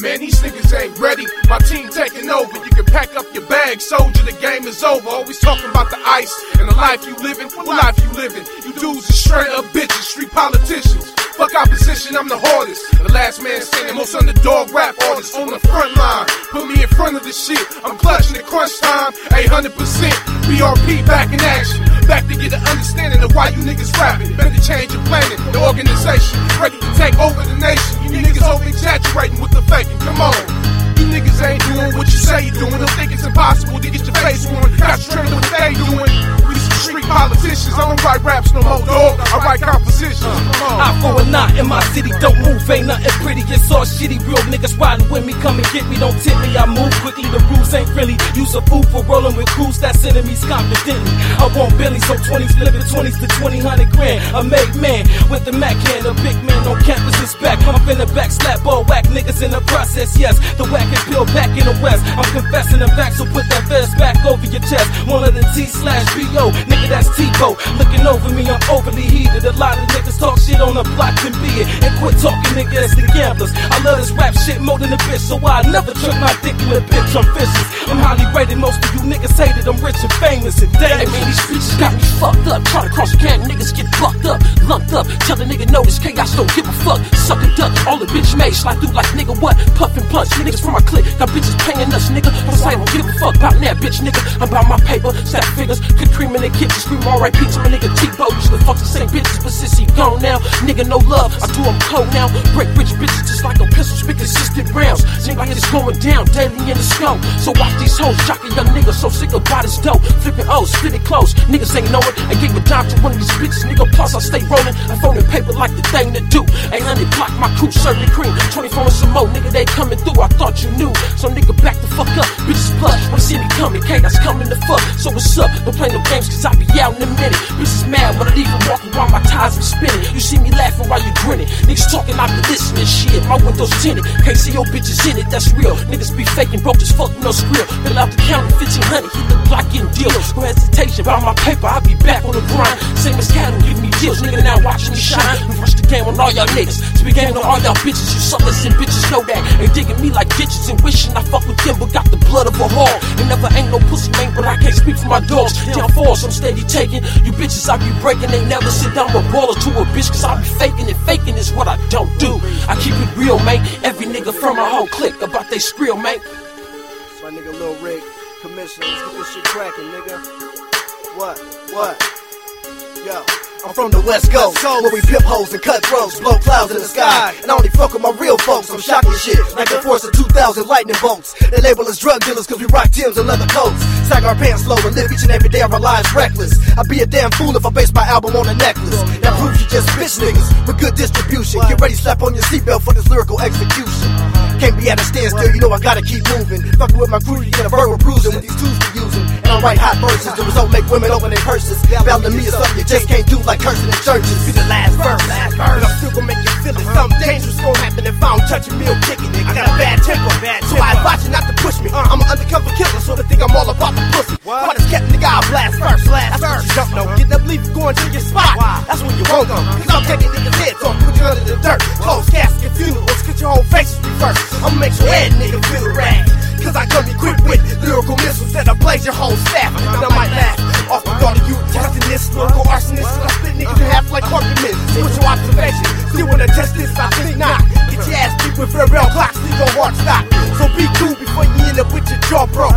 Man, these niggas ain't ready. My team taking over. You can pack up your bag, soldier. The game is over. Always talking about the ice and the life you living. What life you living? You dudes is straight up bitches, street politicians. Fuck opposition, I'm the hardest. The last man standing, most underdog rap artists on the front line. Put me in front of the shit. I'm clutching at crunch time. 800%. BRP back in action. Back to get an understanding of why you niggas rapping. Better change your planet, the organization. Ready to take over the nation. You niggas over exaggerating with the faking. Come on. You niggas ain't doing what you say you're doing. Don't think it's impossible to get your face on. Got you training what they doing. We some street politicians. I don't write raps no more, dog. I write compositions. I for a knot in my city, don't move, ain't nothing pretty. It's all shitty, real niggas riding with me. Come and get me, don't tip me. I move quickly, the rules ain't really. Use a fool for rolling with crews that's enemies confidently. I want Billy, so 20s flipping 20s to 200 grand. A made man with the Mac hand, a big man on campus is back. I'm in the back, slap all whack niggas in the process. Yes, the whack is peeled back in the west. I'm confessing the facts, so put that vest back over your chest. One of the T/BO, nigga that's T-Bo. Looking over me, I'm overly heated. A lot of niggas talk shit on the block can be it. And quit talking, nigga, it's the gamblers. I love this rap shit more than a bitch, so I never trick my dick in a bitch. I'm vicious. I'm highly rated, most of you niggas hate it. I'm rich and famous and dangerous. Hey man, these streets got me fucked up. Try to cross the gang, niggas get fucked up, lumped up. Tell the nigga no, this chaos don't give a fuck. Suck a duck, all the bitch made slide through like nigga what? Puff and punch, niggas from my clique. Got bitches paying us, nigga. Plus I don't give a fuck about that bitch, nigga. I'm about my paper, stack figures, cook cream in the kitchen, scream R.I.P. to my nigga T-Bo. Used to fuck the same bitches, but since he gone now, nigga no love. I do them cold now. Break rich bitches just like a pistol, spit consistent rounds. Nigga it's going down daily in the snow. So watch these hoes, jockey young niggas so sick about his dope. Flipping O's, spit it close. Niggas ain't know it. I gave a dime to one of these bitches, nigga. Plus I stay rolling. I'm phoning paper like the thing to do. 800 block, my crew serving cream. 24 and some more, nigga, they coming through. I thought you knew. So nigga back the fuck up. Bitches plush, wanna see me coming. Chaos coming to fuck. So what's up? Don't play no games, cause I be out in a minute. Bitches mad when I leave and walking while my tires be spinning. You see me laughing while you grinning. Niggas talking, I be listening. Shit, my windows tinted. Can't see your bitches in it, that's real. Niggas be faking, broke as fuck, no skrill. Bill out the county, 1500, hit the block getting deals. No hesitation, about my paper, I be back on the grind. Same as cattle, give me deals. Nigga now watching me shine. We rush the game on all y'all niggas. So we game on all y'all bitches. You suckers and bitches know that. Ain't digging me like ditches and wishing I fuck with them, but got the blood of a hog. And never ain't no pussy man, but I can't speak for my dogs. Down force, I'm steady taking. You bitches I be breaking, they never sit down a baller to a bitch, cause I be faking it. Faking is what I don't do. I keep it real, mate. Every nigga from my whole clique about they skrill, mate. It's my nigga Lil Rick, Commissioner. Let's get this shit cracking, nigga. What? Yo. I'm from the West Coast, where we pimp hoes and cut throats, blow clouds in the sky, and I only fuck with my real folks. I'm shocking shit, like the force of 2,000 lightning bolts. They label us drug dealers cause we rock Timbs and leather coats. Sack our pants low and live each and every day of our lives reckless. I'd be a damn fool if I base my album on a necklace. That proves you just bitch niggas with good distribution. Get ready, slap on your seatbelt for this lyrical execution. Can't be at a standstill, you know I gotta keep moving. Fucking with my crew, you get a verbal bruising with these tools we using. And I write hot verses, the result make women open their purses. Battling me is something you just can't do like cursing in churches. Be the last verse, but I'm still gonna make you feel it. Something dangerous gonna happen if I don't touch a meal chicken. I got a bad temper, so I advise you not to push me. I'm an undercover killer, so they think I'm all about the pussy. But it's kept nigga, I'll blast first. That's what you don't know. Getting up, leave you going to your spot. That's when you won't go. Cause I'm taking niggas' heads off, put you under the dirt. Close casket funerals, get your whole faces reversed. I'ma make your head nigga feel rag. Cause I come equipped with lyrical missiles that ablaze your whole staff. And I might laugh off the thought of you testing this lyrical arsonist. I split niggas in half like carpet men. What's your observation? Still wanna test this? I think not. Get your ass beat with Pharrell clocks, leave your heart stop. So be cool before you end up with your jaw broke.